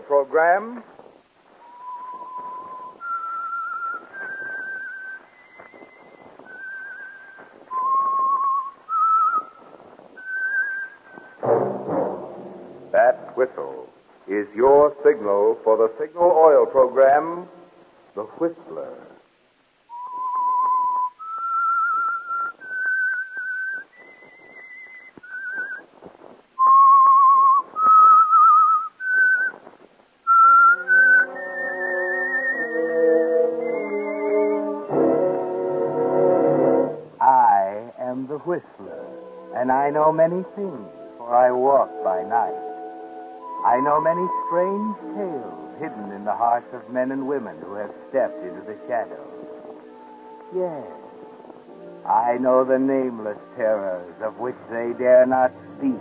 program. That whistle is your signal for the Signal Oil program, The Whistler. I am the Whistler, and I know many things, for I walk by night. I know many strange tales hidden in the hearts of men and women who have stepped into the shadows. Yes, I know the nameless terrors of which they dare not speak.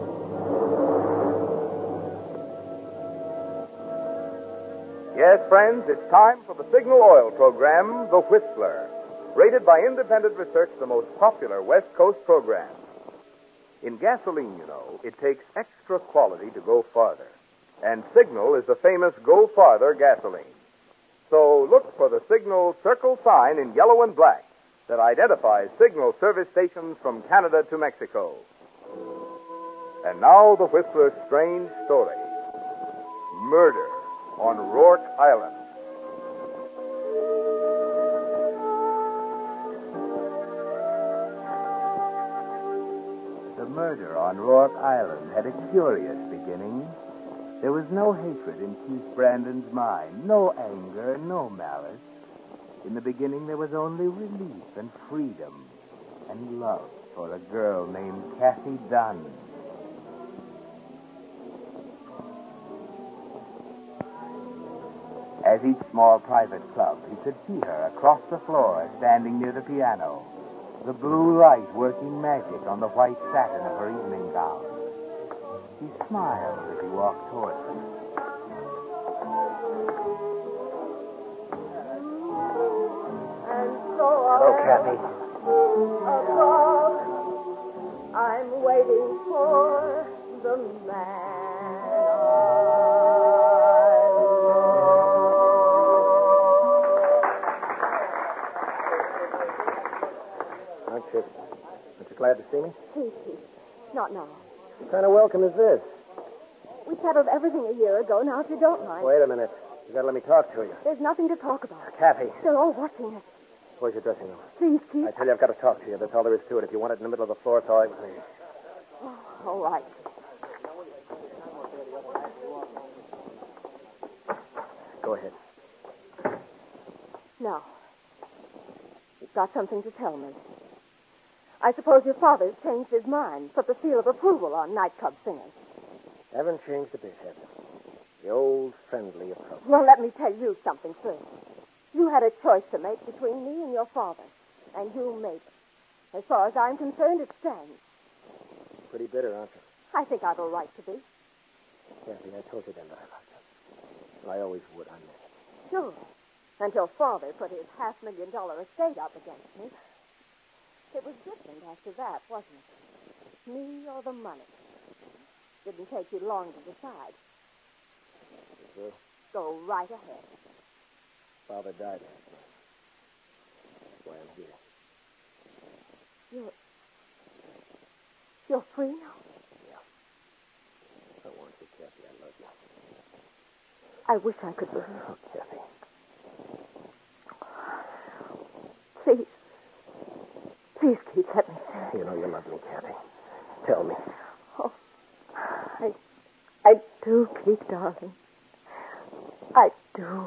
Yes, friends, it's time for the Signal Oil program, The Whistler, rated by independent research the most popular West Coast program. In gasoline, you know, it takes extra quality to go farther. And Signal is the famous Go Farther gasoline. So look for the Signal circle sign in yellow and black that identifies Signal service stations from Canada to Mexico. And now the Whistler's strange story. Murder on Rourke Island. The murder on Rourke Island had a curious beginning. There was no hatred in Keith Brandon's mind, no anger, no malice. In the beginning, there was only relief and freedom and love for a girl named Kathy Dunn. As each small private club, he could see her across the floor, standing near the piano, the blue light working magic on the white satin of her evening gown. He smiled as he walked toward her. Hello, Kathy. Above, I'm waiting for the man Aren't you glad to see me? Please, not now. What kind of welcome is this? We settled everything a year ago. Now, if you don't mind. Wait a minute. You gotta let me talk to you. There's nothing to talk about. Kathy. They're all watching us. Where's your dressing room? Please, Keith. I tell you, I've got to talk to you. That's all there is to it. If you want it in the middle of the floor, it's all right with me. Oh, all right. Go ahead. Now, you've got something to tell me. I suppose your father's changed his mind, put the seal of approval on nightclub singers. Haven't changed a bit, have you? The old friendly approach. Well, let me tell you something first. You had a choice to make between me and your father, and you made it. As far as I'm concerned, it stands. Pretty bitter, aren't you? I think I've a right to be. Kathy, I told you then that I loved you. I always would, I meant it. Sure. Until father put his $500,000 estate up against me. It was different after that, wasn't it? Me or the money. Didn't take you long to decide. Well, Go right ahead. Father died last night. That's why I'm here. You're free now? I want you, Kathy. I love you. I wish I could believe Oh, Kathy. it. Please. Please, Keith, let me say. You know you love me, Kathy. Tell me. Oh, I do, Keith, darling. I do.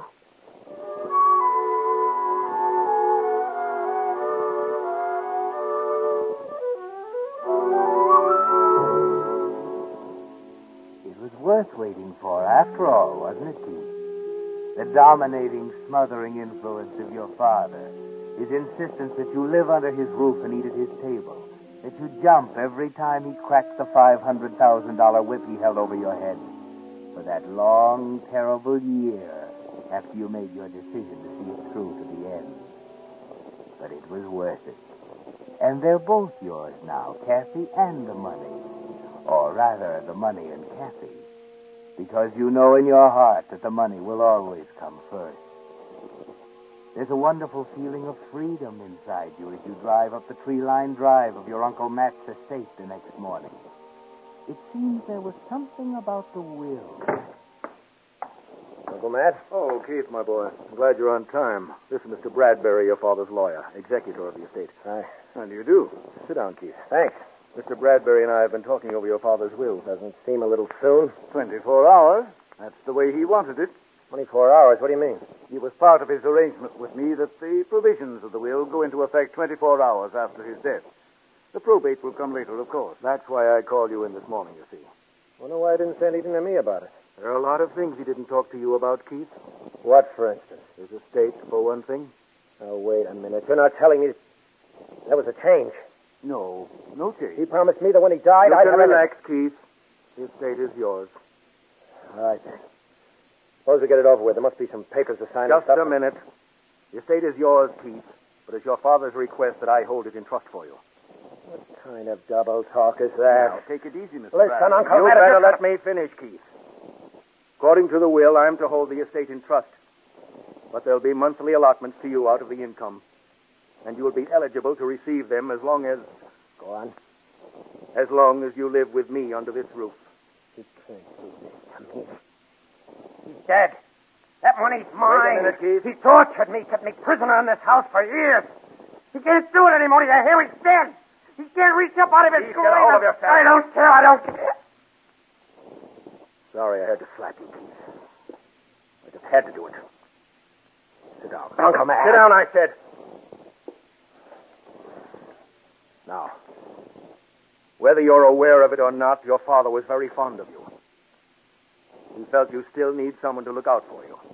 It was worth waiting for, after all, wasn't it, Keith? The dominating, smothering influence of your father. His insistence that you live under his roof and eat at his table. That you jump every time he cracked the $500,000 whip he held over your head. For that long, terrible year after you made your decision to see it through to the end. But it was worth it. And they're both yours now, Kathy and the money. Or rather, the money and Kathy. Because you know in your heart that the money will always come first. There's a wonderful feeling of freedom inside you as you drive up the tree-lined drive of your Uncle Matt's estate the next morning. It seems there was something about the will. Uncle Matt? Oh, Keith, my boy. I'm glad you're on time. This is Mr. Bradbury, your father's lawyer, executor of the estate. Hi. How do you do? Sit down, Keith. Thanks. Mr. Bradbury and I have been talking over your father's will. Doesn't seem a little soon. 24 hours. That's the way he wanted it. 24 hours? What do you mean? It was part of his arrangement with me that the provisions of the will go into effect 24 hours after his death. The probate will come later, of course. That's why I called you in this morning, you see. Wonder why he didn't say anything to me about it. There are a lot of things he didn't talk to you about, Keith. What, for instance? His estate, for one thing. Oh, wait a minute. You're not telling me that was a change. No change. He promised me that when he died, You I'd can have relax, Keith. The estate is yours. All right, then. Suppose we get it over with. There must be some papers to sign. Just a minute. The estate is yours, Keith, but it's your father's request that I hold it in trust for you. What kind of double talk is that? Now, take it easy, Mr. Listen, Bradley. Uncle You Matt, better let me finish, Keith. According to the will, I'm to hold the estate in trust. But there'll be monthly allotments to you out of the income. And you will be eligible to receive them as long as... Go on. As long as you live with me under this roof. He can't do this to me. He's dead. That money's mine. Wait a minute, Keith. He tortured me, kept me prisoner in this house for years. He can't do it anymore. You hear? He's dead. He can't reach up out of his Keith, grave. get a hold of yourself. I don't care. I don't care. Sorry I had to slap you, Keith. I just had to do it. Sit down. Uncle Matt. Sit down, I said. Now, whether you're aware of it or not, your father was very fond of you. He felt you still need someone to look out for you.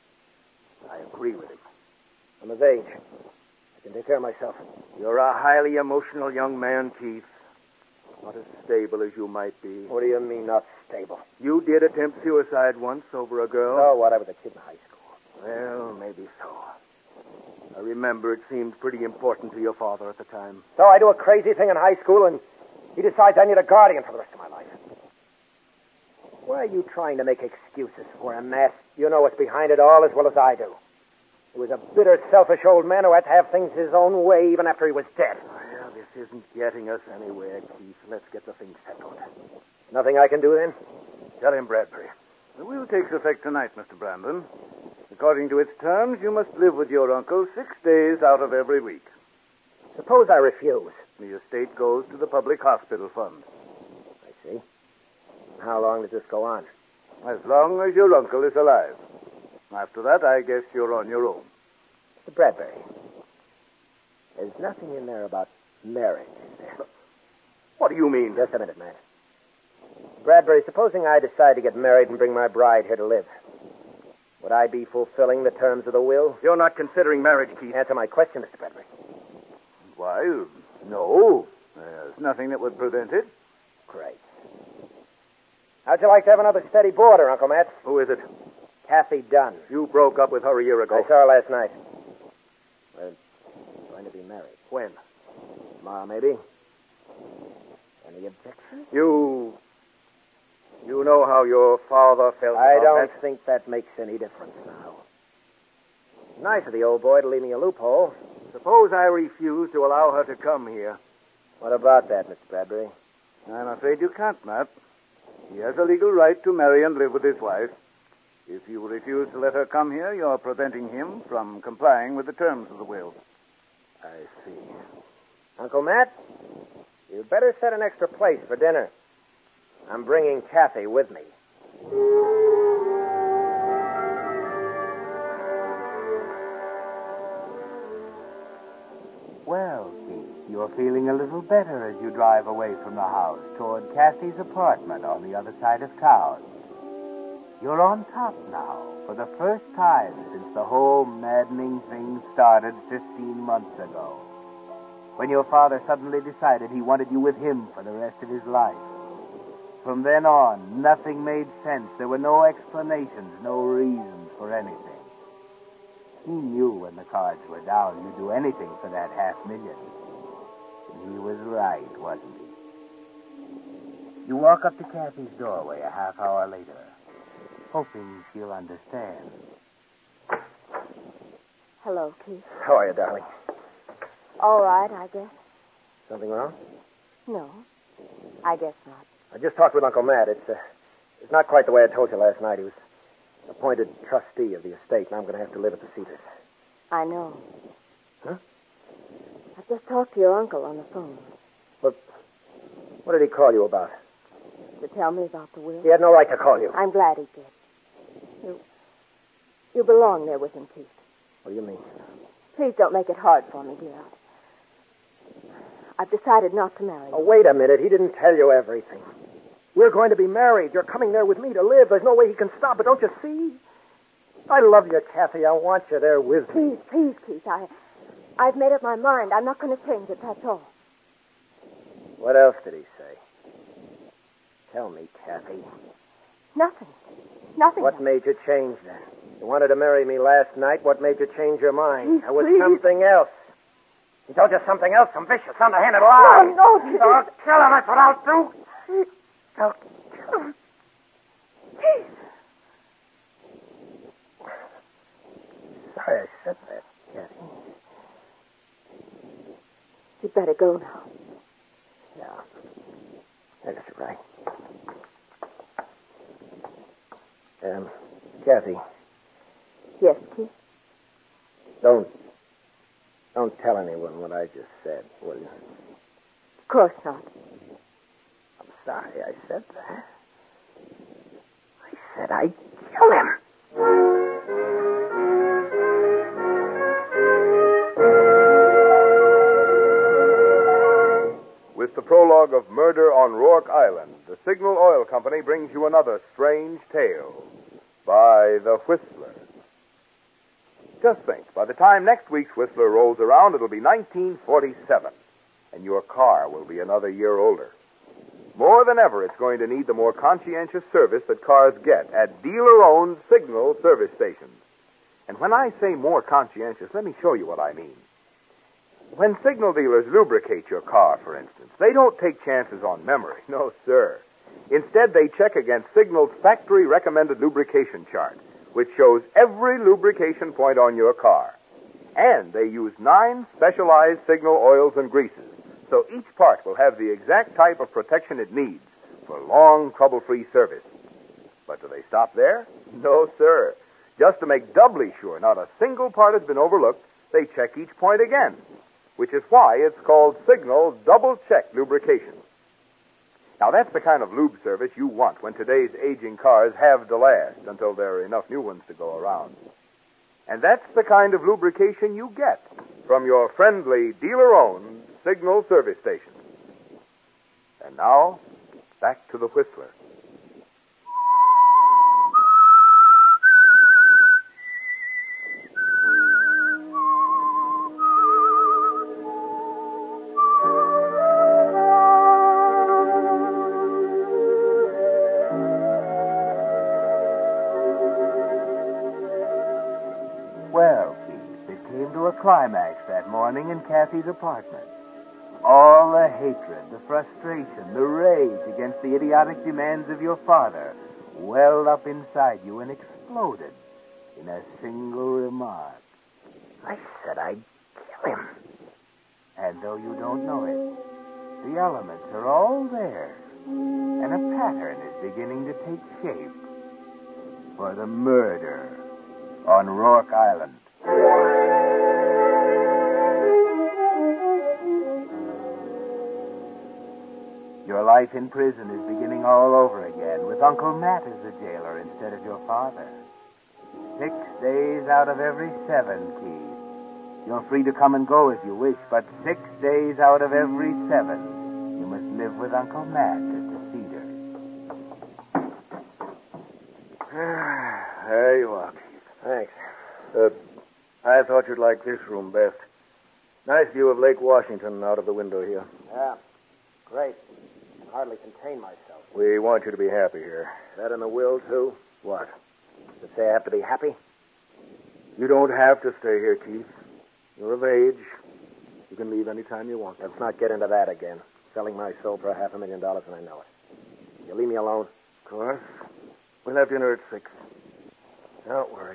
I agree with him. I'm of age. I can take care of myself. You're a highly emotional young man, Keith. Not as stable as you might be. What do you mean, not stable? You did attempt suicide once over a girl. Oh, what? I was a kid in high school. Well, maybe so. I remember it seemed pretty important to your father at the time. So I do a crazy thing in high school, and he decides I need a guardian for the rest of my life. Why are you trying to make excuses for him, Matt? You know what's behind it all as well as I do. He was a bitter, selfish old man who had to have things his own way even after he was dead. Well, this isn't getting us anywhere, Keith. Let's get the thing settled. Nothing I can do then? Tell him, Bradbury. The will takes effect tonight, Mr. Brandon. According to its terms, you must live with your uncle 6 days out of every week. Suppose I refuse. The estate goes to the public hospital fund. I see. How long does this go on? As long as your uncle is alive. After that, I guess you're on your own. Mr. Bradbury, there's nothing in there about marriage, is there? What do you mean? Just a minute, Matt. Bradbury, supposing I decide to get married and bring my bride here to live, would I be fulfilling the terms of the will? You're not considering marriage, Keith. Answer my question, Mr. Bradbury. Why, no. There's nothing that would prevent it. Great. How'd you like to have another steady boarder, Uncle Matt? Who is it? Kathy Dunn. You broke up with her a year ago. I saw her last night. We're going to be married. When? Tomorrow, maybe. Any objections? You know how your father felt I about don't that? think that makes any difference now. Nice of the old boy to leave me a loophole. Suppose I refuse to allow her to come here. What about that, Mr. Bradbury? I'm afraid you can't, Matt. He has a legal right to marry and live with his wife. If you refuse to let her come here, you're preventing him from complying with the terms of the will. I see. Uncle Matt, you'd better set an extra place for dinner. I'm bringing Kathy with me. Well, Keith, you're feeling a little better as you drive away from the house toward Kathy's apartment on the other side of town. You're on top now, for the first time since the whole maddening thing started 15 months ago, when your father suddenly decided he wanted you with him for the rest of his life. From then on, nothing made sense. There were no explanations, no reasons for anything. He knew when the cards were down you'd do anything for that $500,000. And he was right, wasn't he? You walk up to Kathy's doorway a half hour later. hoping she'll understand. Hello, Keith. How are you, darling? All right, I guess. Something wrong? No, I guess not. I just talked with Uncle Matt. It's not quite the way I told you last night. He was appointed trustee of the estate, and I'm going to have to live at the Cedars. I know. Huh? I just talked to your uncle on the phone. What did he call you about? To tell me about the will. He had no right to call you. I'm glad he did. You belong there with him, Keith. What do you mean? Please don't make it hard for me, dear. I've decided not to marry you. Oh, wait a minute. He didn't tell you everything. We're going to be married. You're coming there with me to live. There's no way he can stop it. Don't you see? I love you, Kathy. I want you there with me. Please, Keith. I've made up my mind. I'm not going to change it, that's all. What else did he say? Tell me, Kathy. Nothing. Nothing. What made you change then? You wanted to marry me last night. What made you change your mind? There was Please. something else. He told you something else, some vicious, underhanded lie. No, Keith. Don't kill him. That's what I'll do. Don't kill him. Keith. Sorry I said that, Kathy. You'd better go now. Yeah. That's right. Kathy. Yes, Keith? Don't tell anyone what I just said, will you? Of course not. I'm sorry I said that. I said I'd kill him. With the prologue of Murder on Rourke Island, the Signal Oil Company brings you another strange tale by The Whistler. Just think, by the time next week's Whistler rolls around, it'll be 1947, and your car will be another year older. More than ever, it's going to need the more conscientious service that cars get at dealer-owned Signal service stations. And when I say more conscientious, let me show you what I mean. When Signal dealers lubricate your car, for instance, they don't take chances on memory. No, sir. Instead, they check against Signal's factory-recommended lubrication chart, which shows every lubrication point on your car. And they use 9 specialized Signal oils and greases, so each part will have the exact type of protection it needs for long, trouble-free service. But do they stop there? No, sir. Just to make doubly sure not a single part has been overlooked, they check each point again, which is why it's called Signal's double-check lubrication. Now, that's the kind of lube service you want when today's aging cars have to last until there are enough new ones to go around. And that's the kind of lubrication you get from your friendly, dealer-owned Signal service station. And now, back to the Whistler. Well, Keith, it came to a climax that morning in Kathy's apartment. All the hatred, the frustration, the rage against the idiotic demands of your father welled up inside you and exploded in a single remark. I said I'd kill him. And though you don't know it, the elements are all there, and a pattern is beginning to take shape for the murder on Rourke Island. Your life in prison is beginning all over again, with Uncle Matt as the jailer instead of your father. 6 days out of every 7, Keith. You're free to come and go if you wish, but 6 days out of every 7, you must live with Uncle Matt at the Cedars. There you are, Keith. Thanks. I thought you'd like this room best. Nice view of Lake Washington out of the window here. Yeah. Great. I can hardly contain myself. We want you to be happy here. That in the will, too? What? Does it say I have to be happy? You don't have to stay here, Keith. You're of age. You can leave any time you want. Let's not get into that again. Selling my soul for $500,000 and I know it. You leave me alone? Of course. We'll have dinner at 6. Don't worry.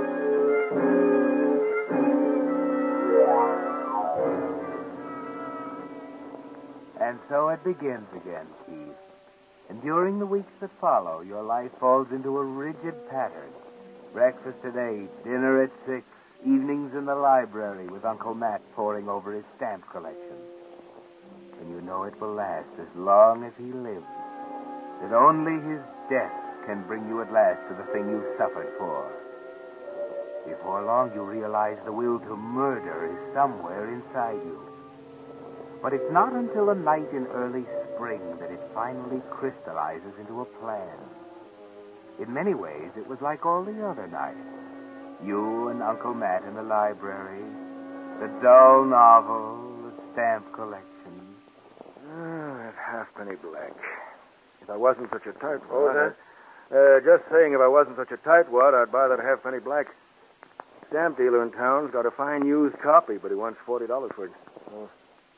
And so it begins again, Keith. And during the weeks that follow, your life falls into a rigid pattern. Breakfast at 8, dinner at 6, evenings in the library with Uncle Matt poring over his stamp collection. And you know it will last as long as he lives. That only his death can bring you at last to the thing you've suffered for. Before long, you realize the will to murder is somewhere inside you. But it's not until a night in early spring that it finally crystallizes into a plan. In many ways, it was like all the other nights. You and Uncle Matt in the library, the dull novel, the stamp collection. That halfpenny black. If I wasn't such a tightwad... What was just saying, if I wasn't such a tightwad, I'd buy that halfpenny black. Stamp dealer in town's got a fine used copy, but he wants $40 for it. Oh.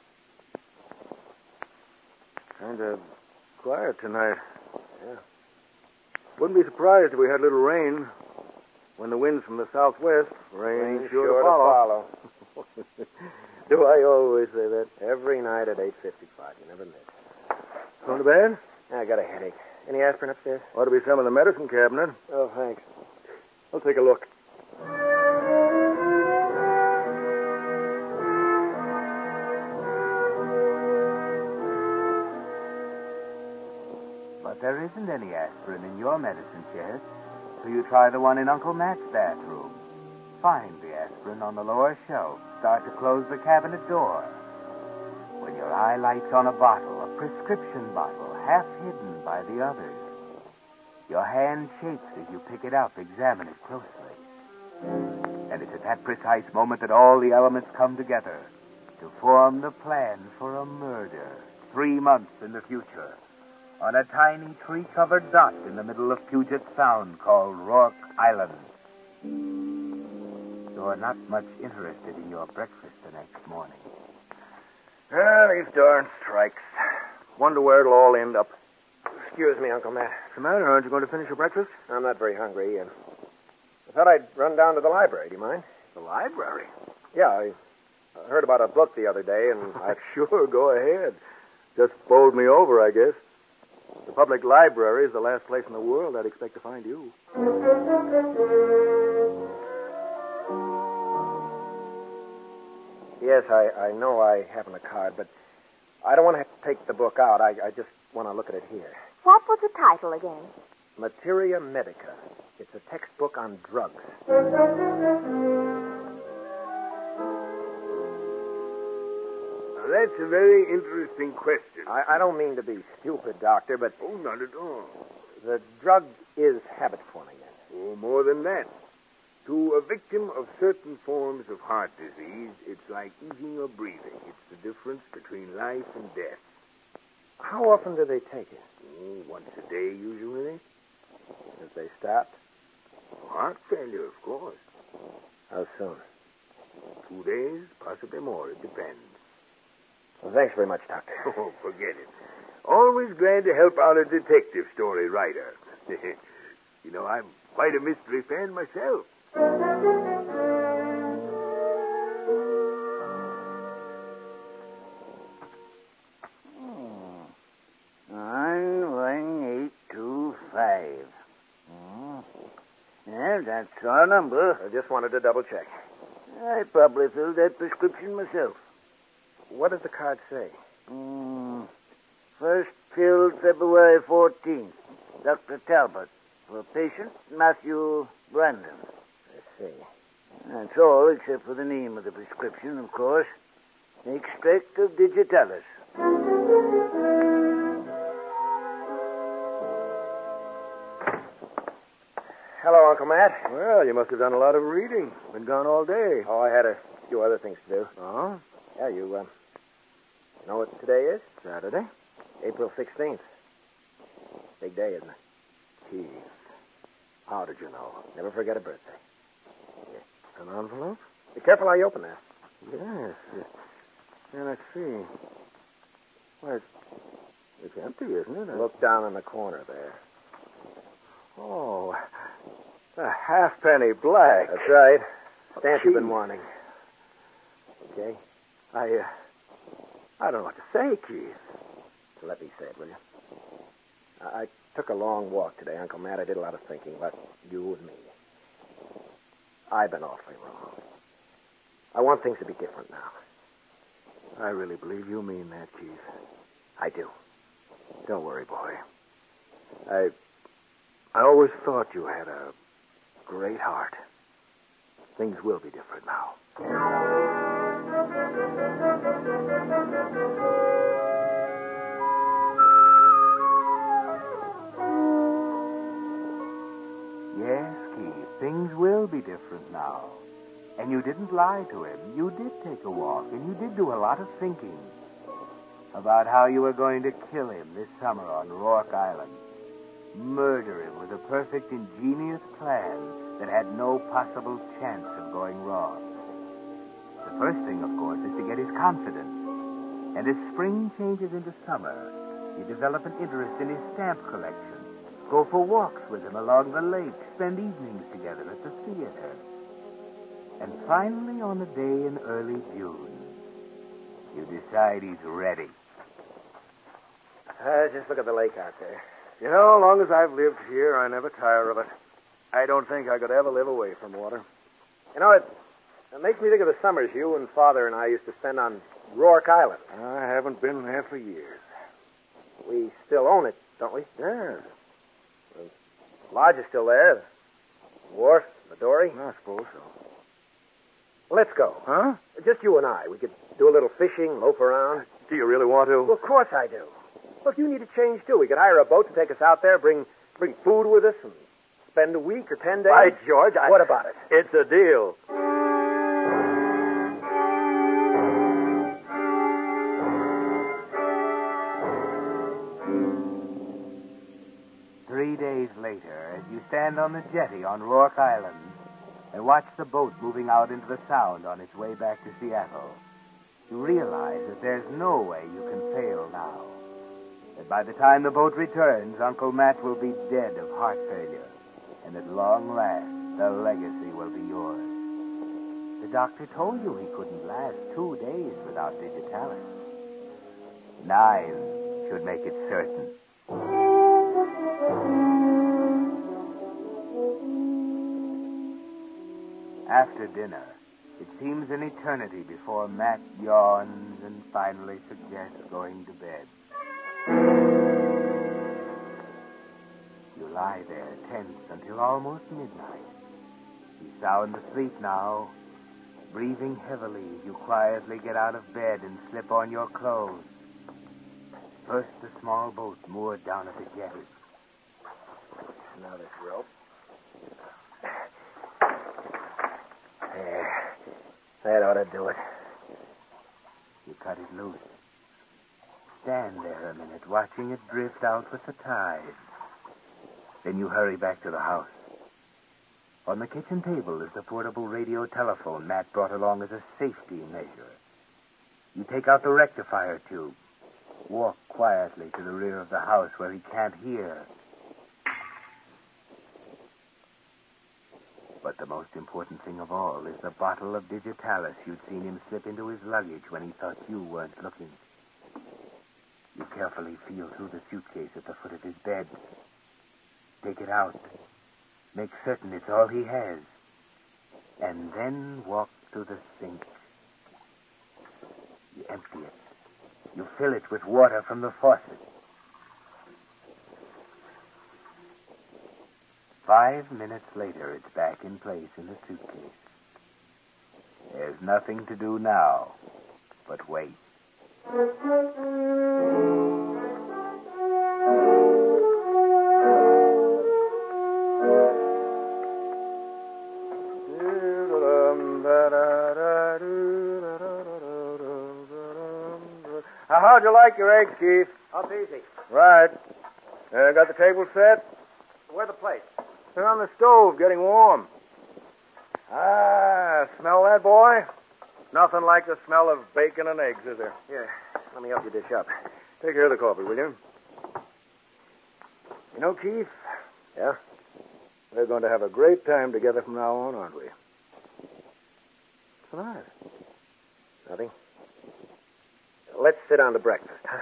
Kind of quiet tonight. Yeah. Wouldn't be surprised if we had a little rain. When the wind's from the southwest, rain's sure to follow. Do I always say that? Every night at 8:55. You never miss. Going to bed? I got a headache. Any aspirin upstairs? Ought to be some in the medicine cabinet. Oh, thanks. I'll take a look. But there isn't any aspirin in your medicine chest, so you try the one in Uncle Matt's bathroom. Find the aspirin on the lower shelf. Start to close the cabinet door. When your eye lights on a bottle, a prescription bottle, half hidden by the others, your hand shakes as you pick it up, examine it closely. And it's at that precise moment that all the elements come together to form the plan for a murder 3 months in the future on a tiny tree-covered dot in the middle of Puget Sound called Rourke Island. You're not much interested in your breakfast the next morning. These darn strikes. Wonder where it'll all end up. Excuse me, Uncle Matt. What's the matter? Aren't you going to finish your breakfast? I'm not very hungry, and I thought I'd run down to the library. Do you mind? The library? Yeah, I heard about a book the other day, and Sure, go ahead. Just bowled me over, I guess. The public library is the last place in the world I'd expect to find you. Yes, I know I haven't a card, but I don't want to take the book out. I just want to look at it here. What was the title again? Materia Medica. It's a textbook on drugs. Now, that's a very interesting question. I don't mean to be stupid, Doctor, but Oh, not at all. the drug is habit forming. Oh, more than that. To a victim of certain forms of heart disease, it's like eating or breathing. It's the difference between life and death. How often do they take it? Oh, once a day, usually. If they stopped? Heart failure, of course. How soon? 2 days, possibly more. It depends. Well, thanks very much, Doctor. Oh, forget it. Always glad to help out a detective story writer. You know, I'm quite a mystery fan myself. Oh. 91825. Yeah, that's our number. I just wanted to double check. I probably filled that prescription myself. What does the card say? First filled February 14th. Dr. Talbot. For patient Matthew Brandon. I see. That's all except for the name of the prescription, of course. Extract of digitalis. Hello, Uncle Matt. Well, you must have done a lot of reading. Been gone all day. Oh, I had a few other things to do. Oh? Yeah, you know what today is? Saturday? April 16th. Big day, isn't it? Keith. How did you know? Never forget a birthday. An envelope? Be careful how you open that. Yes. Yeah, let's see. Why, it's empty, isn't it? Look down in the corner there. Oh. A halfpenny black. That's right. Stamp you've been Chief. wanting. Okay? I don't know what to say, Keith. Let me say it, will you? I took a long walk today, Uncle Matt. I did a lot of thinking about you and me. I've been awfully wrong. I want things to be different now. I really believe you mean that, Keith. I do. Don't worry, boy. I always thought you had a great heart. Things will be different now. Yes, Keith, things will be different now. And you didn't lie to him. You did take a walk, and you did do a lot of thinking about how you were going to kill him this summer on Rourke Island. Murder him with a perfect, ingenious plan that had no possible chance of going wrong. The first thing, of course, is to get his confidence. And as spring changes into summer, you develop an interest in his stamp collection. Go for walks with him along the lake. Spend evenings together at the theater. And finally, on a day in early June, you decide he's ready. Just look at the lake out there. You know, as long as I've lived here, I never tire of it. I don't think I could ever live away from water. You know, it makes me think of the summers you and Father and I used to spend on Rourke Island. I haven't been there for years. We still own it, don't we? Yeah, The lodge is still there. The wharf, the dory. I suppose so. Let's go. Huh? Just you and I. We could do a little fishing, loaf around. Do you really want to? Well, of course I do. Look, you need a change, too. We could hire a boat to take us out there, bring food with us, and spend a week or 10 days. By George, What about it? It's a deal. Days later, as you stand on the jetty on Rourke Island and watch the boat moving out into the Sound on its way back to Seattle, you realize that there's no way you can fail now. That by the time the boat returns, Uncle Matt will be dead of heart failure, and at long last, the legacy will be yours. The doctor told you he couldn't last 2 days without digitalis. 9 should make it certain. After dinner, it seems an eternity before Matt yawns and finally suggests going to bed. You lie there tense until almost midnight. He's sound asleep now. Breathing heavily, you quietly get out of bed and slip on your clothes. First, the small boat moored down at the jetty. Now this rope. There. That ought to do it. You cut it loose. Stand there a minute, watching it drift out with the tide. Then you hurry back to the house. On the kitchen table is the portable radio telephone Matt brought along as a safety measure. You take out the rectifier tube. Walk quietly to the rear of the house where he can't hear. But the most important thing of all is the bottle of digitalis you'd seen him slip into his luggage when he thought you weren't looking. You carefully feel through the suitcase at the foot of his bed. Take it out. Make certain it's all he has. And then walk to the sink. You empty it. You fill it with water from the faucet. 5 minutes later, it's back in place in the suitcase. There's nothing to do now but wait. How'd you like your eggs, Keith? Oh, it's easy. Right. Got the table set? Where the plate? They're on the stove, getting warm. Ah, smell that, boy? Nothing like the smell of bacon and eggs, is there? Here, let me help you dish up. Take care of the coffee, will you? You know, Keith, Yeah? We're going to have a great time together from now on, aren't we? What's the matter? Nothing. Let's sit down to breakfast, huh?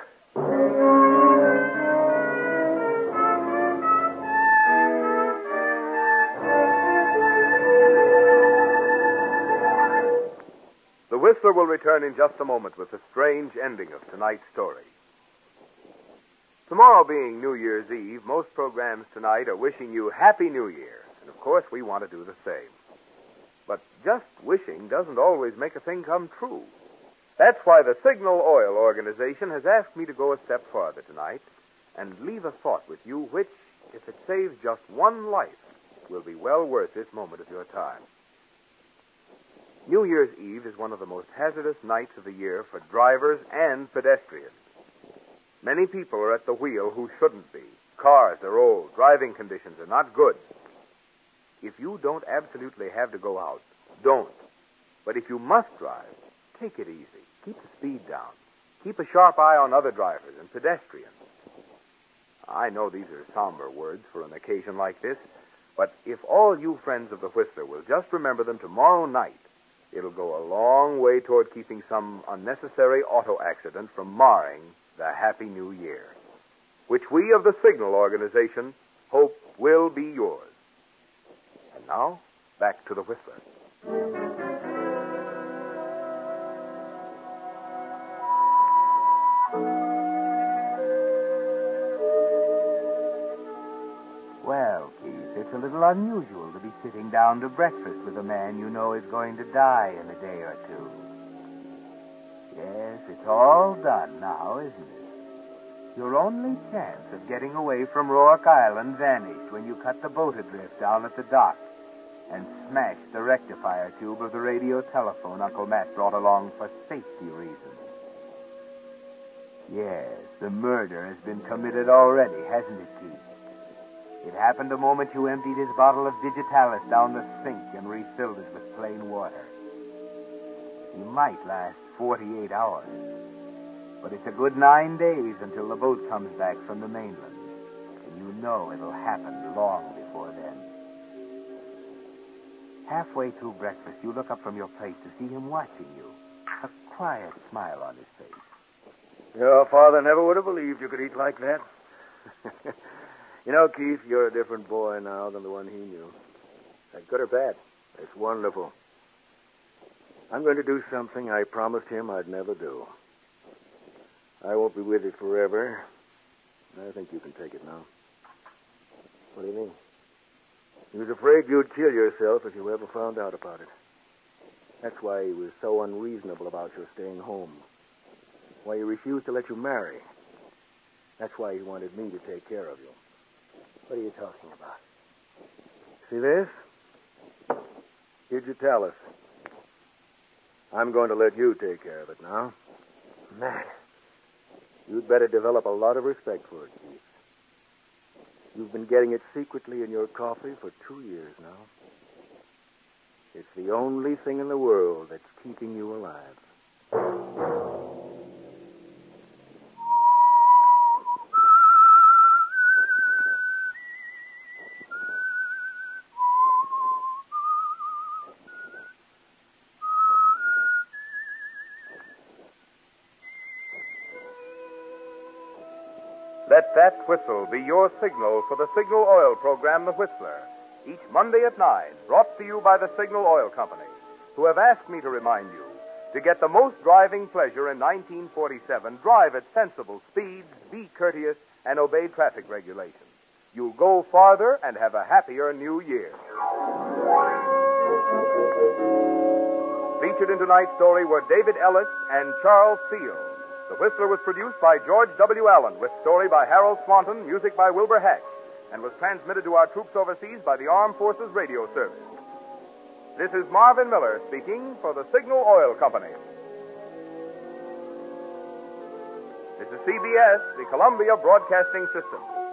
The Whistler will return in just a moment with the strange ending of tonight's story. Tomorrow being New Year's Eve, most programs tonight are wishing you Happy New Year. And of course, we want to do the same. But just wishing doesn't always make a thing come true. That's why the Signal Oil Organization has asked me to go a step farther tonight and leave a thought with you which, if it saves just one life, will be well worth this moment of your time. New Year's Eve is one of the most hazardous nights of the year for drivers and pedestrians. Many people are at the wheel who shouldn't be. Cars are old. Driving conditions are not good. If you don't absolutely have to go out, don't. But if you must drive, take it easy. Keep the speed down. Keep a sharp eye on other drivers and pedestrians. I know these are somber words for an occasion like this, but if all you friends of the Whistler will just remember them tomorrow night, it'll go a long way toward keeping some unnecessary auto accident from marring the Happy New Year, which we of the Signal Organization hope will be yours. And now, back to the Whistler. Well, Keith, it's a little unusual to be sitting down to breakfast with a man you know is going to die in a day or two. Yes, it's all done now, isn't it? Your only chance of getting away from Rourke Island vanished when you cut the boat adrift down at the dock and smashed the rectifier tube of the radio telephone Uncle Matt brought along for safety reasons. Yes, the murder has been committed already, hasn't it, Keith? It happened the moment you emptied his bottle of Digitalis down the sink and refilled it with plain water. He might last 48 hours, but it's a good 9 days until the boat comes back from the mainland, and you know it'll happen long before then. Halfway through breakfast, you look up from your plate to see him watching you, a quiet smile on his face. Your father never would have believed you could eat like that. You know, Keith, you're a different boy now than the one he knew. Is that good or bad? It's wonderful. I'm going to do something I promised him I'd never do. I won't be with you forever. I think you can take it now. What do you mean? He was afraid you'd kill yourself if you ever found out about it. That's why he was so unreasonable about your staying home. Why he refused to let you marry. That's why he wanted me to take care of you. What are you talking about? See this? Digitalis. I'm going to let you take care of it now. Matt. You'd better develop a lot of respect for it, Keith. You've been getting it secretly in your coffee for 2 years now. It's the only thing in the world that's keeping you alive. Let that whistle be your signal for the Signal Oil program, The Whistler, each Monday at 9, brought to you by the Signal Oil Company, who have asked me to remind you, to get the most driving pleasure in 1947, drive at sensible speeds, be courteous, and obey traffic regulations. You'll go farther and have a happier New Year. Featured in tonight's story were David Ellis and Charles Seal. The Whistler was produced by George W. Allen, with story by Harold Swanton, music by Wilbur Hatch, and was transmitted to our troops overseas by the Armed Forces Radio Service. This is Marvin Miller speaking for the Signal Oil Company. This is CBS, the Columbia Broadcasting System.